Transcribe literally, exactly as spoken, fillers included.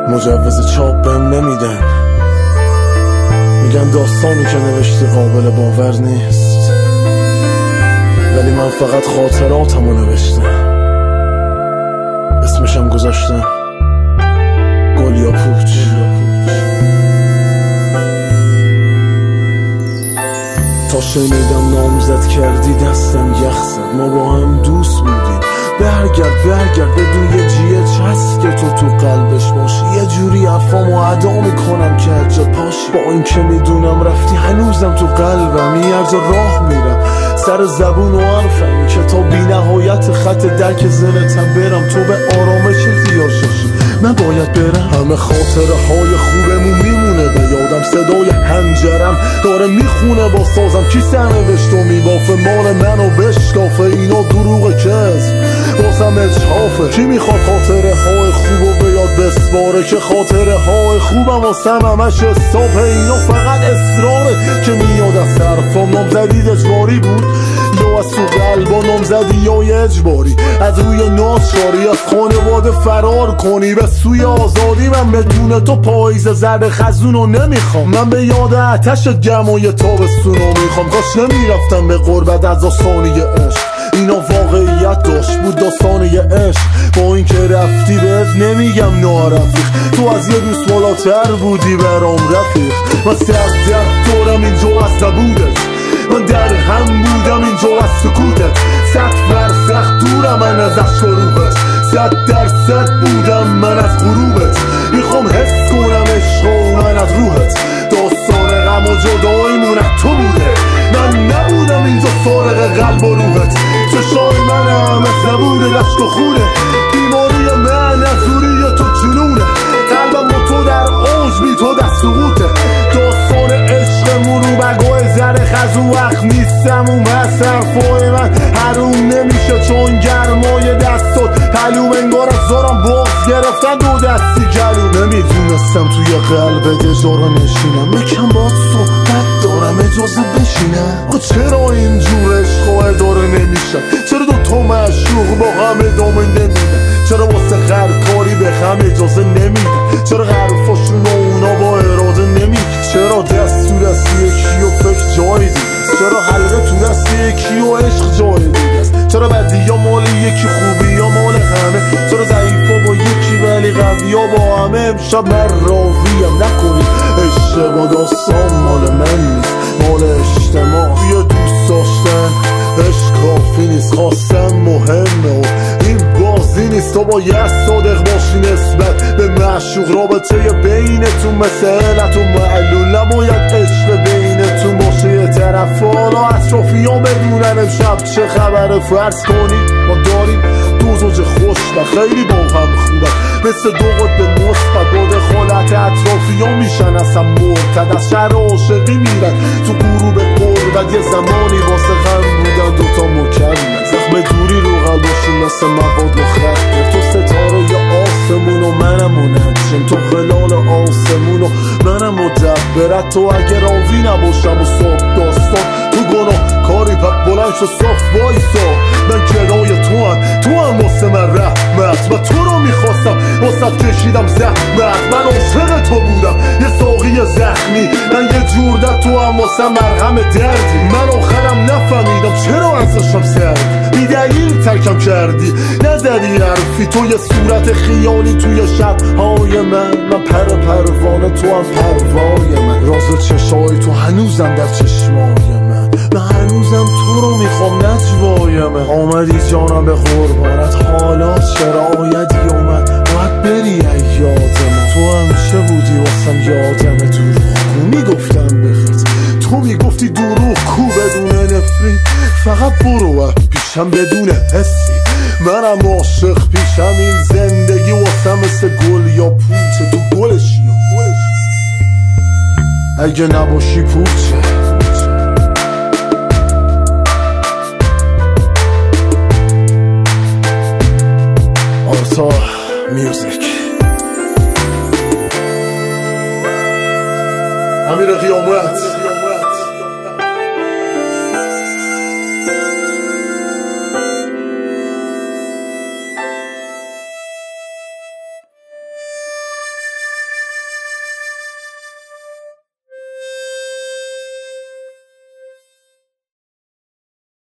مجوز چاپ بهم نمیدن، میگن داستانی که نوشتی قابل باور نیست، ولی من فقط خاطراتمو نوشتم، اسمشم گذاشتم گل یا پوچ. تا شنیدم نامزد کردی دستم یخ زد، ما با هم دوست بودیم، برگرد برگرد بدون یه جیه چسب که تو تو قلبش باشی، یه جوری افامو ادا میکنم که هر جا پاشی، با این که میدونم رفتی هنوزم تو قلبم، یه هر جا راه میرم سر زبون و حرفم که تا بی نهایت خط درک زلتم برم، تو به آرامش خیاشش من باید برم. همه خاطره های خوبمون میمونه به یادم، صدای هنجرم داره میخونه با سازم، کی سرنوشت و میبافه مال منو بشکافه، اینا دروغ کذب واسم اجحافه، کی میخواد خاطره های خوبو به یاد بسپاره، که خاطره های خوبم واسم همش استاپه، اینا فقط اصراره که میاد از طرفم، نامزدید اجباری بود یا از تو قلبا نامزدی یا اجباری، از روی ناچاری از خانواده فرار کنی به سوی آزادی، من بدون تو پاییز زرد خزونو نمیخوام، من به یاد آتش گرمای تابستونو میخوام، کاش نمیرفتم به غربت از آسانی عشق، اینا واقعیت داشت بود داستانی عشق، با این که رفتی بهت نمیگم نارفیق، تو از یه دوست بالاتر بودی برام رفیق، من سخت در دورم اینجا از نبودت، من در هم بودم اینجا از سکوتت، صد فرسخ دورم من از عشق و روحت، صد درصد بودم من از غروبت، میخوام حس کنم عشق و من از روحت، داستان غم و جداییمون از تو بوده، من نبودم اینجا فارغ قلب و روحت، چشای من همه زبون رشک و خونه، بیماری من از روری تو جنونه، قلبم با تو در اوج بی تو در سقوطه، داستان عشقمون رو بگاه زر خزو وقت نیستم اون بس حرفای من حروم نمیشه چون گرمای دستات حلوم، انگار از زارم باز گرفتن دو دستی گلوم، نمیدونستم توی قلبت اجاره نشینم، میکن با صحبت دارم اجازه بشینم، و چرا اینجور عشق و اداره نمیشن، چرا دو تا معشوق با هم ادامه نمیدن، چرا واسه خرکاری به هم اجازه نمیدن، چرا حرفاشون و اونا با اراده نمیدن، چرا دست تو دست یکی و فکر جای دیگه، چرا حلقه تو دست یکی و عشق جای دیگه، چرا بدی یا مال یکی خوبی یا مال همه، چرا ضعیفا با یکی ولی قوی ها با همه، امشب من راویم نکنی اشتباه، داستان مال من نیست مال اجتماع، یه دوست داشتن عشق کافی نیست، خواستم مهمه و این بازی نیست، تو باید صادق باشی نسبت به معشوق، رابطه بینتون مثل علت و معلول، نباید عشق بینتون باشه یه طرف، حالا اطرافیان بدونن امشب چه خبره، فرض کنید ما داریم دو زوج خوش و خیلی با هم خوبه، مثل دو قطب مثبت با دخالت اطرافیان میشن اصلا مرتد، از شهر عاشقی میرن تو غروب قربت، یه زمانی واسه غم بودن دوتا مکمل، زخم دوری رو قلبشون مثل مواد مخدر، تو ستاره یا آسمون و منم منجم، تو خلال آسمون و منم مدبرت، تو اگر راضی نباشم و صبح داستان تو گناه کاری پک بلند شو صاف وایسا، من کنای تو هم تو هم واسه من رحمت، و تو رو میخواستم واسه کشیدم زحمت، من عاشق تو بودم یه ساقی زخمی، من یه جور در تو هم واسه مرهم دردی، من آخرم نفهمیدم چرا ازشم سردی، بی دلیل ترکم کردی نزدی حرفی، تو یه صورت خیالی توی شبهای من، من پر پروانه تو هم پروای من، راز چشای تو هنوزم در چشمای من، من هنوزم تو رو میخوام نجوایم، آمدی جانم به قربانت، حالا شرایطی اومد باید بری یاد من، تو همیشه بودی واسم یادم دروغ میگفتم بخیت، تو میگفتی دروغ کو بدون نفری، فقط برو پیشم بدون حسی، منم عاشق پیشم، این زندگی واسم مثل گل یا پوچه، تو گلشی یا گلشی اگه نباشی پوچه. آرتا میوزیک، امیر قیامت.